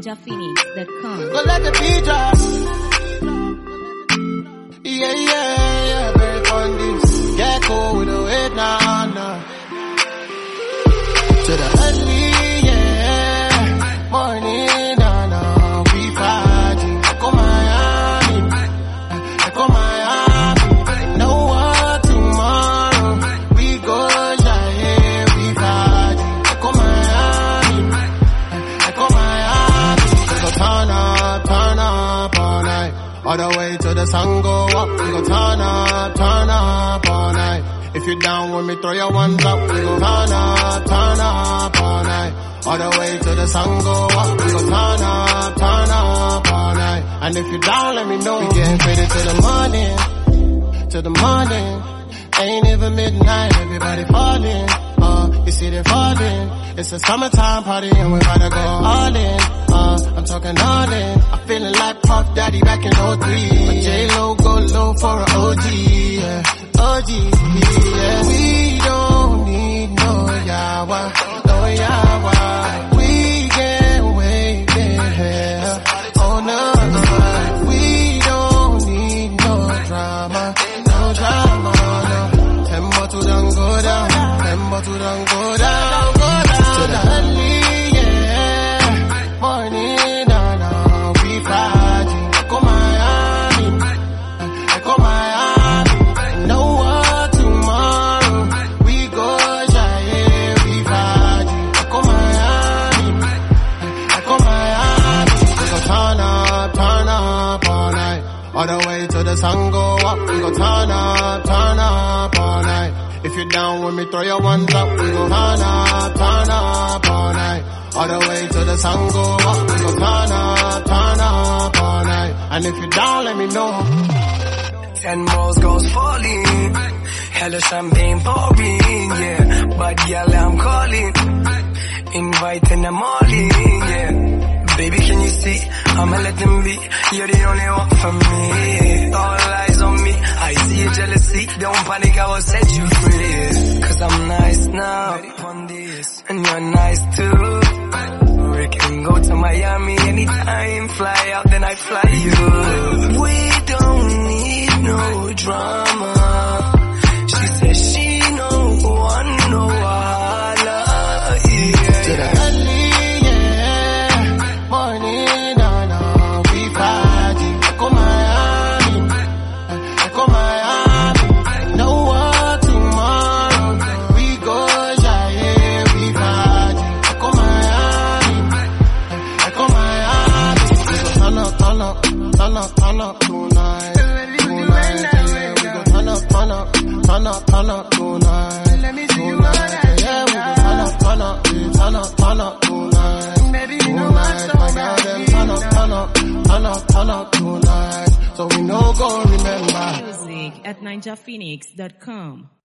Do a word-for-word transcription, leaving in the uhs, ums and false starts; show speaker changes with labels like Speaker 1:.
Speaker 1: ninja phoenix dot com.
Speaker 2: Go let the beat drop. Yeah, yeah, yeah, very fun this. Get cool with the weight, nah, nah. To the early, yeah, morning, nah, nah. We party, Echo Miami, Echo Miami. Know what tomorrow, we go, yeah, we party, Echo Miami, Echo Miami. We go turn up, turn up all night. All the way to the sun go up, we go turn up, turn up all night. If you down with me, throw your ones up, we go turn up, turn up all night. All the way to the sun go up, we go turn up, turn up all night. And if you down, let me know. We getting faded to the morning, to the morning. Ain't even midnight, everybody falling. Uh, you see they falling. It's a summertime party and we're about to go all in. Uh, I'm talking all in. I'm feeling like Puff Daddy back in oh three. But J-Lo go low for an O G, yeah. O G, yeah. We don't need no yawa, no yawa. We can wait there. Oh no, we don't need no drama, no drama, no. Tempo to don't go down, tempo to don't go down, go down. To the early, yeah, morning, nah, nah, we party. Echo Miami, Echo Miami. Know what tomorrow, we go, yeah, we party. Echo Miami, Echo Miami. We go turn up, turn up all night. All the way to the sun go up, we go turn up, turn up all night. If you down with me, throw your ones up, we go turn up, turn up all night. All the way to the sun go up, we go turn up, turn up all night. And if you down, let me know.
Speaker 3: Ten balls goes falling, hella champagne pouring, yeah. But girl, I'm calling, inviting them all in, yeah. Baby, can you see? I'ma let them be. You're the only one for me. All eyes on me. I see your jealousy. Don't panic, I will set you free. Cause I'm nice now, and you're nice too. We can go to Miami anytime. Fly out, then I fly you. We don't need no drama. She says she no one, no wala. Yeah.
Speaker 2: To the early, yeah, morning, nah, nah, we party. Echo Miami, Echo Miami. Know what tomorrow, we go, yeah, we party. Echo Miami, Echo Miami. We go turn up, turn up, turn up, turn up tonight, tonight, yeah. We go turn up, turn up, turn up, turn up tonight, tonight, yeah. We go turn up, turn up, turn up, turn up tonight, tonight. My girl, them turn up, turn up, turn up, turn up tonight. So we no go remember.
Speaker 1: Music at ninja phoenix dot com.